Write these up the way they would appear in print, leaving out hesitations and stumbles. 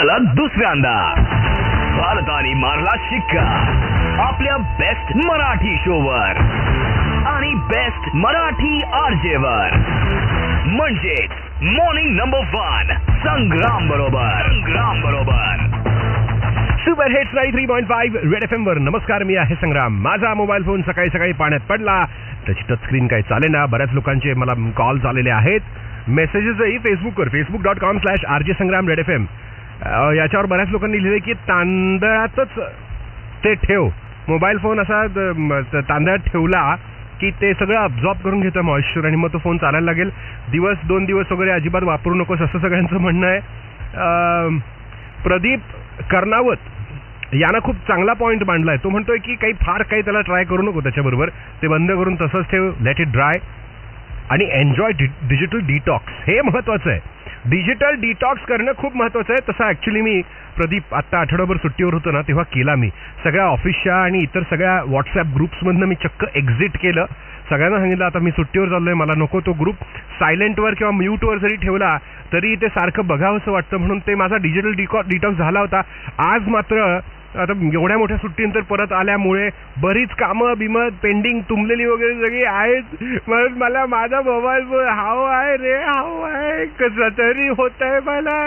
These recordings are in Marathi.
सलग दुसऱ्यांदा भारताने मारला शिक्का आपल्या बेस्ट मराठी शोवर आणि बेस्ट मराठी आरजेवर, म्हणजेच मॉर्निंग नंबर 1 संग्राम बरोबर सुपर हिट्स 93.5 रेड एफएम वर. नमस्कार, मी आहे संग्राम. माझा मोबाईल फोन सकाळी सकाळी पाण्यात पडला. त्याची टच स्क्रीन काही चालेना. बऱ्याच लोकांचे मला कॉल आलेले आहेत, मेसेजेसही फेसबुकवर facebook.com/RJ संग्राम रेड एफएम याच्यावर बऱ्याच लोकांनी लिहिले की तांदळातच ते ठेव. मोबाईल फोन असा तांदळात ठेवला की ते सगळं अब्झॉर्ब करून घेतं मॉइश्चर आणि मग तो फोन चालायला लागेल. दिवस 2 दिवस वगैरे अजिबात वापरू नकोस असं सगळ्यांचं म्हणणं आहे. प्रदीप कर्नावत यानं खूप चांगला पॉईंट मांडलाय. तो म्हणतोय की काही त्याला ट्राय करू नको त्याच्याबरोबर, ते बंद करून तसंच ठेव, लेट इट ड्राय आणि एन्जॉय डिजिटल डिटॉक्स. हे महत्वाचं आहे. डिजिटल डिटॉक्स करणं खूप महत्वाचं आहे. तसं ॲक्च्युली मी प्रदीप आत्ता आठवडाभर सुट्टीवर होतो ना, तेव्हा केला मी. सगळ्या ऑफिसच्या आणि इतर सगळ्या व्हॉट्सॲप ग्रुप्समधनं मी चक्क एक्झिट केलं. सगळ्यांना सांगितलं आता मी सुट्टीवर चाललोय, मला नको तो ग्रुप. सायलेंटवर किंवा म्यूटवर जरी ठेवला तरी ते सारखं बघावंसं वाटतं, म्हणून ते माझा डिजिटल डिटॉक्स झाला होता. आज मात्र आता एवढ्या मोठ्या सुट्टीनंतर परत आल्यामुळे बरीच कामं बिमत पेंडिंग तुंबलेली वगैरे सगळी आहेत. म्हणून मला माझा मोबाईल हवा आहे कसं तरी होत आहे मला.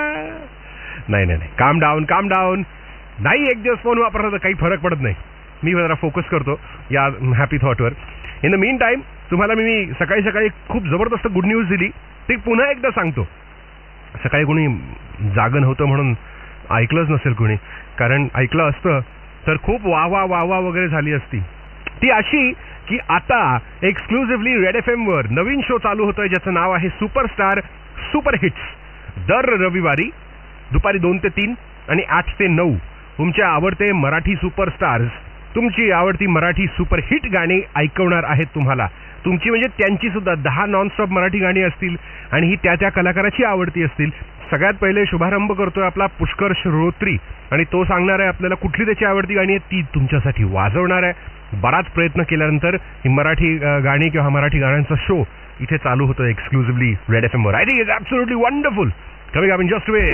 नाही, काम डाऊन. नाही, एक दिवस फोन वापरला तर काही फरक पडत नाही. मी जरा फोकस करतो या हॅपी थॉटवर. इन द मीन टाईम तुम्हाला मी सकाळी सकाळी खूप जबरदस्त गुड न्यूज दिली, ती पुन्हा एकदा सांगतो. सकाळी कोणी जागं नव्हतं म्हणून ऐकलंच नसेल कोणी, कारण ऐकलं असतं तर खूप वाह वगैरे झाली असती. ती अशी की आता एक्सक्लुझिव्हली रेड एफएम वर नवीन शो चालू होतोय ज्याचं नाव आहे सुपरस्टार सुपर हिट्स. दर रविवारी दुपारी 2 ते 3 आणि 8 ते 9 तुमचे आवडते मराठी सुपरस्टार्स तुमची आवडती मराठी सुपरहिट गाणी ऐकवणार आहेत तुम्हाला. तुमची म्हणजे त्यांची सुद्धा 10 नॉनस्टॉप मराठी गाणी असतील आणि ही त्या कलाकाराची आवडती असतील. सगळ्यात पहिले शुभारंभ करतोय आपला पुष्कर श्रोत्री आणि तो सांगणार आहे आपल्याला कुठली त्याची आवडती गाणी आहे, ती तुमच्यासाठी वाजवणार आहे. बराच प्रयत्न केल्यानंतर ही मराठी गाणी किंवा मराठी गाण्यांचा शो इथे चालू होतो एक्सक्लुझिव्हली रेड एफएम वर. I think it's absolutely wonderful. Coming up in just way.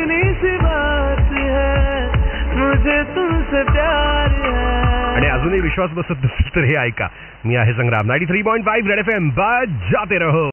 आणि अजूनही विश्वास बसत नसेल तर हे ऐका. मी आहे संग्राम. 93.5 रेड एफएम बजाते रहो.